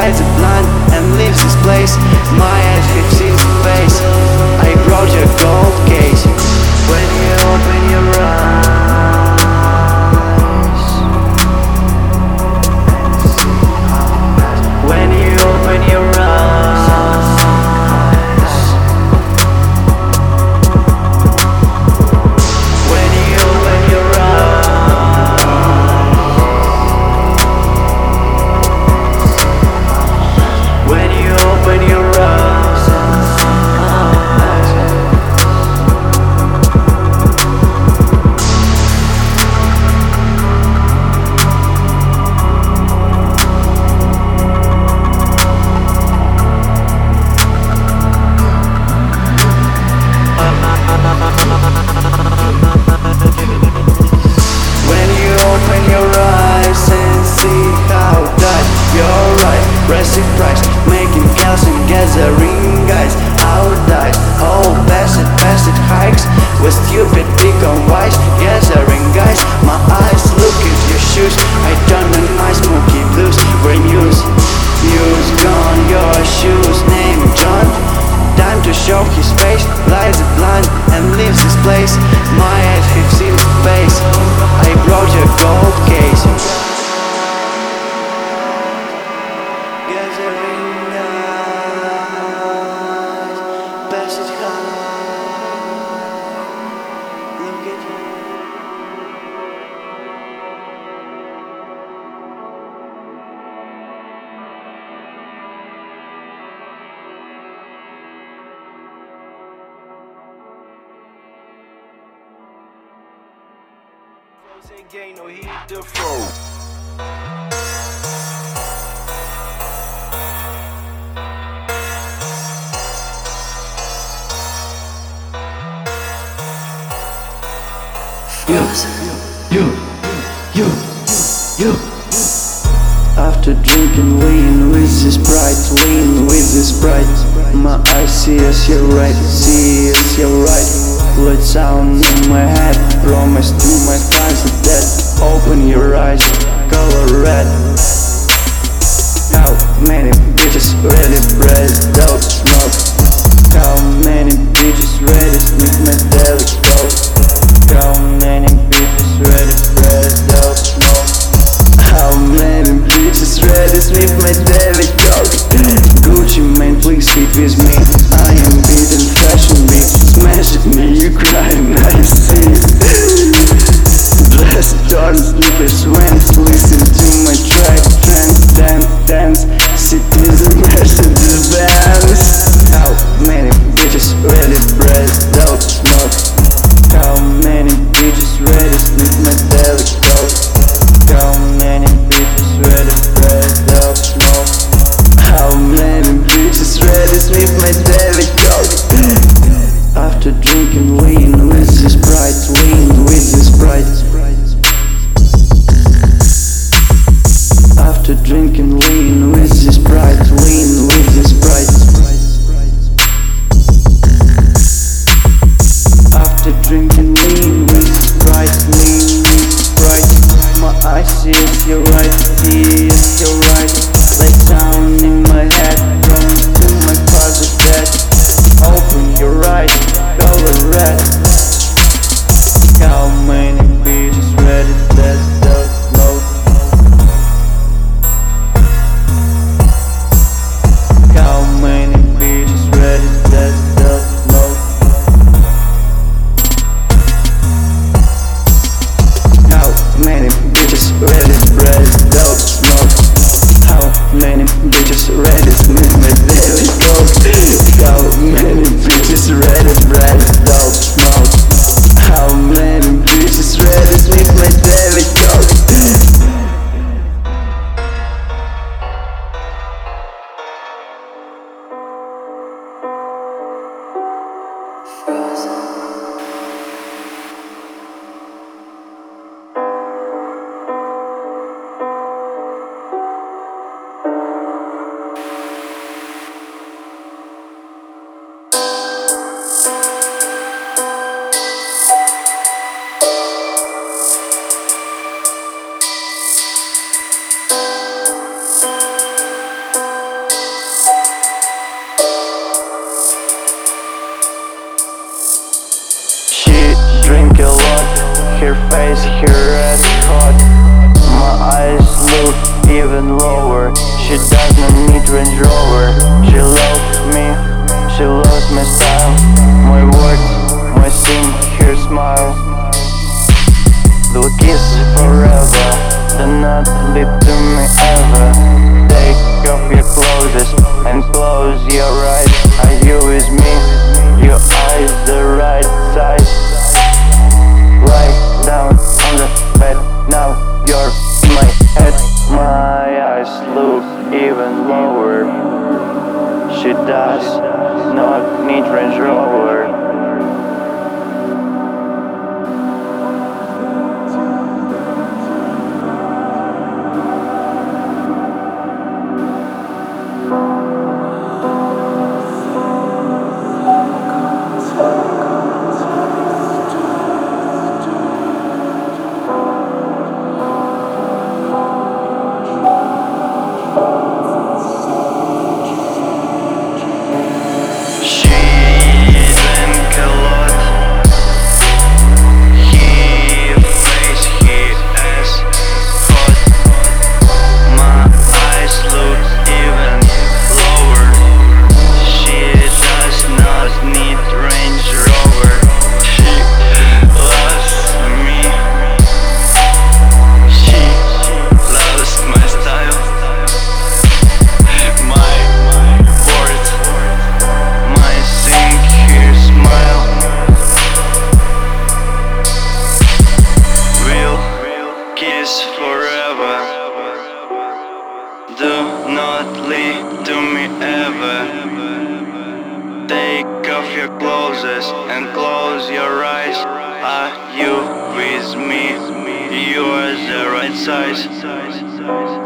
lights a blind and leaves this place. My eyes have seen the face. I brought your gold case. When you open your eyes, when you open your eyes, when you open your eyes, when you open your eyes, when you open your eyes and see how that you're right. Pressing price, making chaos and gathering guys. Our dice, all passed hikes with stupid big on wise. Gathering guys, my eyes look at your shoes. I done a nice smoky blues. Where news gone, your shoes name John. Time to show his face, lies it blind and leaves this place. My eyes have seen his face. I brought your gold case. Gathering guys, passage high. Look at you. Ain't no heat to throw. You. After drinking lean with this pride, lean with this pride. My eyes see us, you're right, see us, you're right. Blood sound in my head, promise to my fans that open your eyes, color red. How many bitches ready breath out smoke? How many bitches ready sniff metallic coke? How many bitches ready breath out smoke? How many bitches ready sniff metallic coke? Gucci man, please keep with me. I am beating fashion beat. Smash at me, you crying, I see. Dress torn, sleepers went. Listen to my track, dance. Cities and Mercedes Benz. How many bitches ready breath out smoke? How many bitches ready sniff metallic coke? How many bitches ready breath out smoke? How many bitches ready sniff metallic coke? After drinking lean with this pride, lean with this pride. After drinking lean with this pride, lean with this pride. her face, her red hot. My eyes look even lower. She does not need Range Rover. She loves me, she loves my style, my words, my sing, her smile. We'll kiss forever, do not leave to me ever. Take off your clothes and close your eyes. Are you with me? Your eyes the right size. Lie down on the bed, now you're in my head. My eyes look even lower. She does not need Range Rover. Forever, do not leave to me ever. Take off your clothes and close your eyes. Are you with me? You are the right size.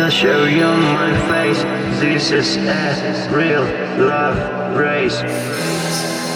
will show you my face. This is a real love race.